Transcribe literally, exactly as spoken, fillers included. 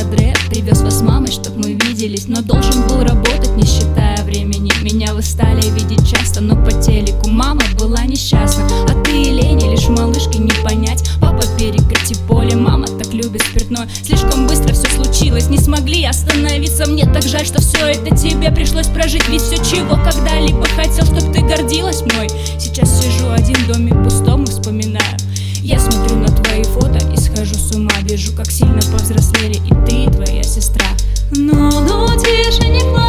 подряд привез вас с мамой, чтоб мы виделись, но должен был работать, не считая времени. Меня вы стали видеть часто, но по телеку мама была несчастна. А ты и Лене лишь малышки не понять. Папа перекати поле, мама так любит спиртное. Слишком быстро все случилось, не смогли остановиться. Мне так жаль, что все это тебе пришлось прожить. Ведь все, чего когда-либо хотел, чтоб ты гордилась мной. Сейчас сижу один в доме пустом и вспоминаю. Я смотрю на твои фото и схожу с ума. Вижу, как сильно повзрослели и ты, и твоя сестра. Но, ну тише, не плачь.